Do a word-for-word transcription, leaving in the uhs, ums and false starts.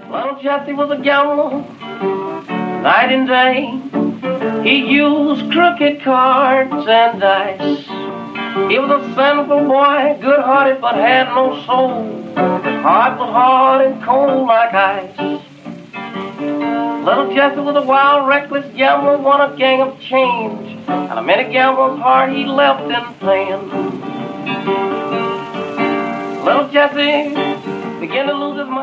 Little Jesse was a gambler, night and day. He used crooked cards and dice. He was a sinful boy, good-hearted but had no soul. His heart was hard and cold like ice. Little Jesse was a wild, reckless gambler, won a gang of change, and a many gambler's heart he left in pain. Little Jesse began to lose his